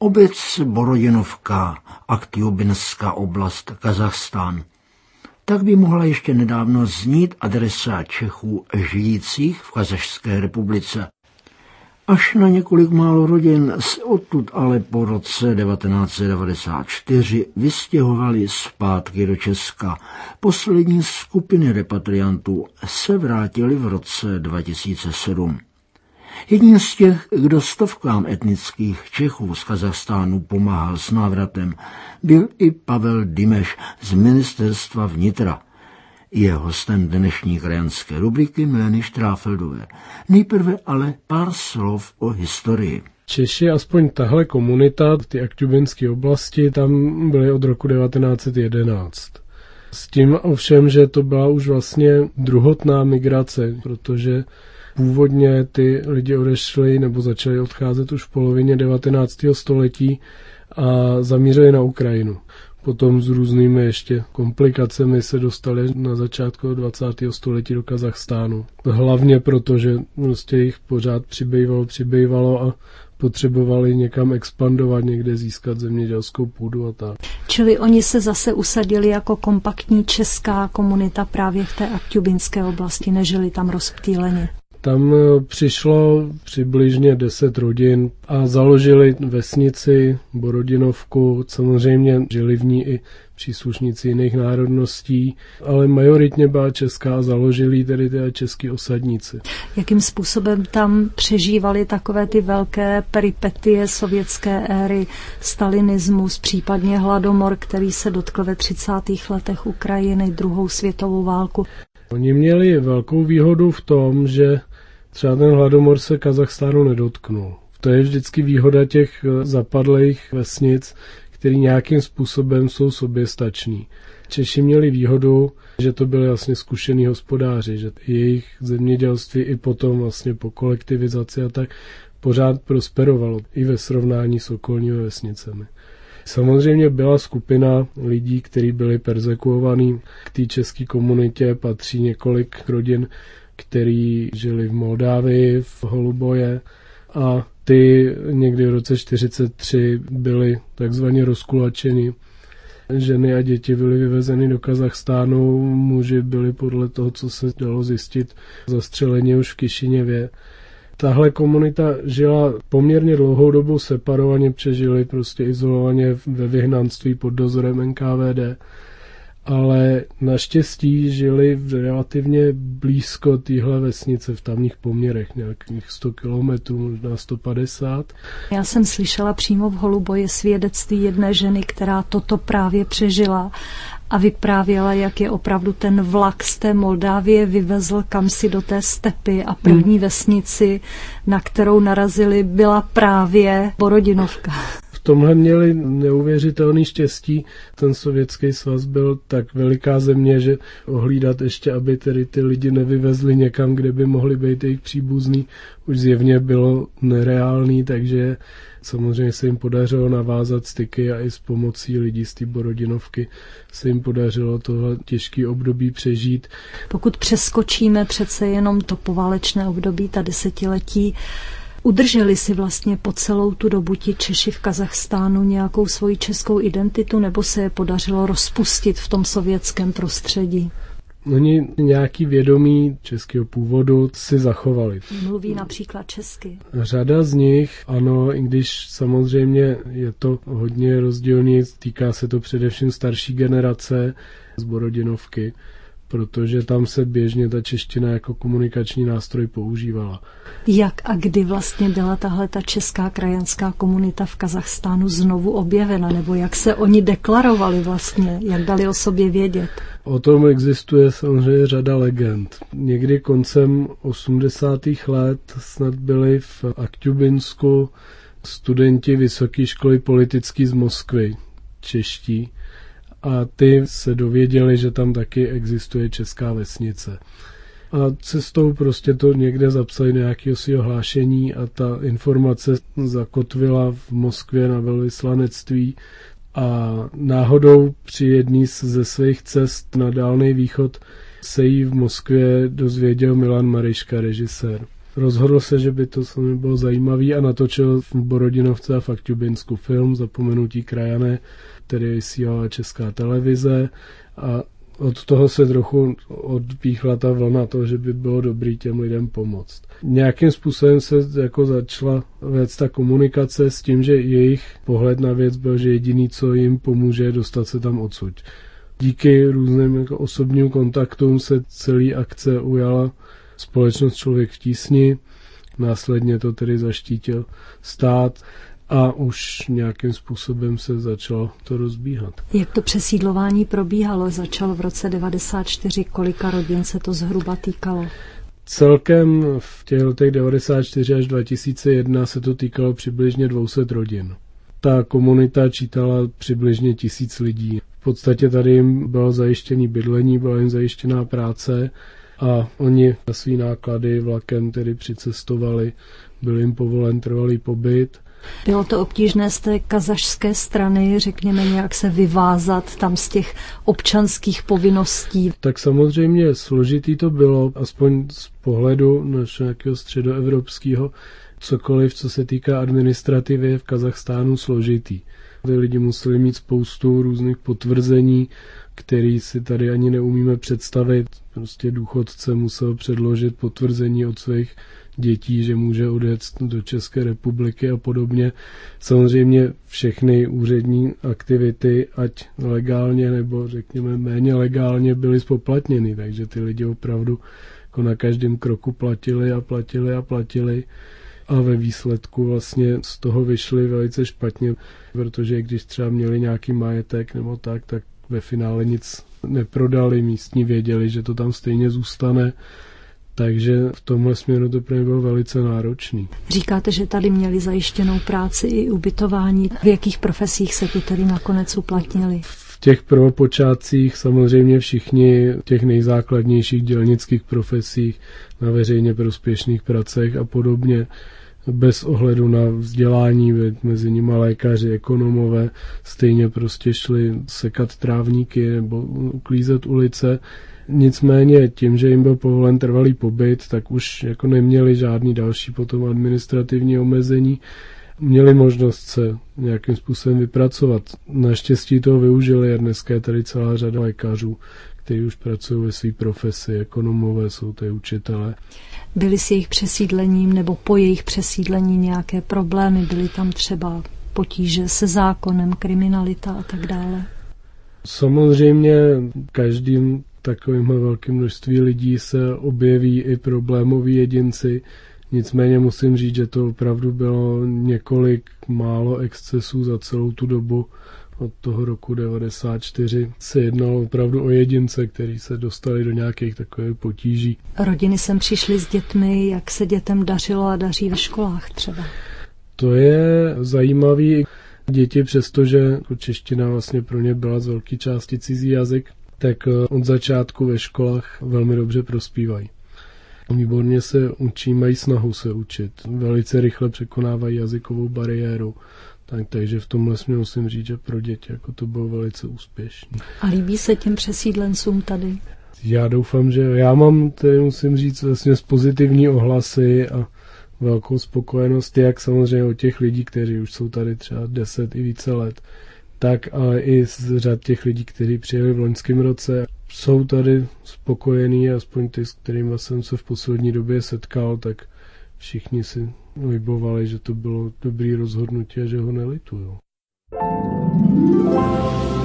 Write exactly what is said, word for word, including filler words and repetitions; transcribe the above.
Obec Borodinovka, Aktjubinská oblast, Kazachstán. Tak by mohla ještě nedávno znít adresa Čechů žijících v Kazašské republice. Až na několik málo rodin se odtud ale po roce devatenáct set devadesát čtyři vystěhovali zpátky do Česka. Poslední skupiny repatriantů se vrátily v roce dva tisíce sedm. Jedním z těch, kdo stovkám etnických Čechů z Kazachstánu pomáhal s návratem, byl i Pavel Dimeš z Ministerstva vnitra. Je hostem dnešní krajanské rubriky Mileny Štráfeldové. Nejprve ale pár slov o historii. Češi, aspoň tahle komunita, ty Aktjubinské oblasti, tam byly od roku devatenáct set jedenáct. S tím ovšem, že to byla už vlastně druhotná migrace, protože původně ty lidi odešli nebo začali odcházet už v polovině devatenáctého století a zamířili na Ukrajinu. Potom s různými ještě komplikacemi se dostali na začátku dvacátého století do Kazachstánu. Hlavně proto, že prostě jich pořád přibývalo, přibývalo a potřebovali někam expandovat, někde získat zemědělskou půdu a tak. Čili oni se zase usadili jako kompaktní česká komunita právě v té Aktjubinské oblasti, nežili tam rozptýleně. Tam přišlo přibližně deset rodin a založili vesnici Borodinovku. Samozřejmě žili v ní i příslušníci jiných národností, ale majoritně byla česká a založili tedy ty český osadníci. Jakým způsobem tam přežívali takové ty velké peripetie sovětské éry, stalinismus, případně hladomor, který se dotkl ve třicátých letech Ukrajiny, druhou světovou válku? Oni měli velkou výhodu v tom, že třeba ten hladomor se Kazachstánu nedotknul. To je vždycky výhoda těch zapadlých vesnic, který nějakým způsobem jsou soběstační. Češi měli výhodu, že to byli vlastně zkušený hospodáři, že jejich zemědělství i potom vlastně po kolektivizaci a tak pořád prosperovalo i ve srovnání s okolními vesnicemi. Samozřejmě byla skupina lidí, kteří byli perzekuovaní. K té české komunitě patří několik rodin, kteří žili v Moldávii, v Holuboje a ty někdy v roce čtyřicet tři byli takzvaně rozkulačeni. Ženy a děti byly vyvezeny do Kazachstánu, muži byli podle toho, co se dalo zjistit, zastřeleni už v Kišiněvě. Tahle komunita žila poměrně dlouhou dobu separovaně, přežili prostě izolovaně ve vyhnanství pod dozorem N K V D, ale naštěstí žili relativně blízko téhle vesnice v tamních poměrech, nějakých sto kilometrů, možná sto padesát. Já jsem slyšela přímo v Holuboji svědectví jedné ženy, která toto právě přežila a vyprávěla, jak je opravdu ten vlak z té Moldávie vyvezl kamsi do té stepy a první vesnici, na kterou narazili, byla právě Borodinovka. V tomhle měli neuvěřitelný štěstí. Ten Sovětský svaz byl tak veliká země, že ohlídat ještě, aby tedy ty lidi nevyvezli někam, kde by mohli být jejich příbuzní, už zjevně bylo nereálný, takže samozřejmě se jim podařilo navázat styky a i s pomocí lidí z té Borodinovky se jim podařilo tohle těžké období přežít. Pokud přeskočíme přece jenom to poválečné období, ta desetiletí, udrželi si vlastně po celou tu dobu ti Češi v Kazachstánu nějakou svoji českou identitu, nebo se je podařilo rozpustit v tom sovětském prostředí? Oni nějaký vědomí českého původu si zachovali. Mluví například česky. Řada z nich, ano, i když samozřejmě je to hodně rozdílný, týká se to především starší generace z Borodinovky, protože tam se běžně ta čeština jako komunikační nástroj používala. Jak a kdy vlastně byla tahle ta česká krajanská komunita v Kazachstánu znovu objevena, nebo jak se oni deklarovali vlastně, jak dali o sobě vědět? O tom existuje samozřejmě řada legend. Někdy koncem osmdesátých let snad byli v Aktjubinsku studenti Vysoké školy politické z Moskvy, čeští, a ty se dověděli, že tam taky existuje česká vesnice. A cestou prostě to někde zapsali nějakého svého hlášení a ta informace zakotvila v Moskvě na velvyslanectví a náhodou při jedný ze svých cest na Dálný východ se jí v Moskvě dozvěděl Milan Mariška, režisér. rozhodl se, že by to samozřejmě bylo zajímavý a natočil v Borodinovce a v Akťubinsku film Zapomenutí krajané, který vysílala Česká televize, a od toho se trochu odpíchla ta vlna toho, že by bylo dobrý těm lidem pomoct. Nějakým způsobem se jako začala vést ta komunikace s tím, že jejich pohled na věc byl, že jediný, co jim pomůže, je dostat se tam odsud. Díky různým jako osobním kontaktům se celý akce ujala společnost Člověk v tísni, následně to tedy zaštítil stát a už nějakým způsobem se začalo to rozbíhat. Jak to přesídlování probíhalo? Začalo v roce devadesát čtyři, kolika rodin se to zhruba týkalo? Celkem v těch letech devadesát čtyři až dva tisíce jedna se to týkalo přibližně dvě stě rodin. Ta komunita čítala přibližně tisíc lidí. V podstatě tady jim bylo zajištěné bydlení, byla jim zajištěná práce a oni na svý náklady vlakem tedy přicestovali, byl jim povolen trvalý pobyt. Bylo to obtížné z té kazašské strany, řekněme, nějak se vyvázat tam z těch občanských povinností? Tak samozřejmě složitý to bylo, aspoň z pohledu našeho středoevropského, cokoliv, co se týká administrativy v Kazachstánu složitý. Ty lidi museli mít spoustu různých potvrzení, který si tady ani neumíme představit. Prostě důchodce musel předložit potvrzení od svých dětí, že může odjet do České republiky a podobně. Samozřejmě všechny úřední aktivity, ať legálně nebo řekněme méně legálně, byly spoplatněny, takže ty lidi opravdu jako na každém kroku platili a platili a platili. A ve výsledku vlastně z toho vyšli velice špatně, protože když třeba měli nějaký majetek nebo tak, tak ve finále nic neprodali, místní věděli, že to tam stejně zůstane, takže v tomhle směru to pro ně bylo velice náročný. Říkáte, že tady měli zajištěnou práci i ubytování. V jakých profesích se tu tedy nakonec uplatnili? V těch prvopočátcích samozřejmě všichni v těch nejzákladnějších dělnických profesích, na veřejně prospěšných pracech a podobně, bez ohledu na vzdělání, mezi nimi lékaři, ekonomové, stejně prostě šli sekat trávníky nebo uklízet ulice. Nicméně tím, že jim byl povolen trvalý pobyt, tak už jako neměli žádný další potom administrativní omezení. Měli možnost se nějakým způsobem vypracovat. Naštěstí toho využili a dneska je tady celá řada lékařů, kteří už pracují ve své profesi, ekonomové, jsou tady učitelé. Byly s jejich přesídlením nebo po jejich přesídlení nějaké problémy? Byly tam třeba potíže se zákonem, kriminalita a tak dále? Samozřejmě každým takovým velkým množství lidí se objeví i problémoví jedinci. Nicméně musím říct, že to opravdu bylo několik málo excesů za celou tu dobu. Od toho roku devadesát čtyři se jednalo opravdu o jedince, kteří se dostali do nějakých takových potíží. Rodiny sem přišly s dětmi, jak se dětem dařilo a daří ve školách třeba? To je zajímavý. Děti, přestože čeština vlastně pro ně byla z velké části cizí jazyk, tak od začátku ve školách velmi dobře prospívají. Výborně se učí, mají snahu se učit. Velice rychle překonávají jazykovou bariéru. Tak, takže v tomhle směru musím říct, že pro děti jako to bylo velice úspěšné. A líbí se těm přesídlencům tady? Já doufám, že já mám, tedy musím říct, vlastně pozitivní ohlasy a velkou spokojenost, jak samozřejmě od těch lidí, kteří už jsou tady třeba deset i více let, tak ale i z řad těch lidí, kteří přijeli v loňském roce. Jsou tady spokojení, aspoň ty, s kterými jsem se v poslední době setkal, tak všichni si libovali, že to bylo dobrý rozhodnutí a že ho nelitují.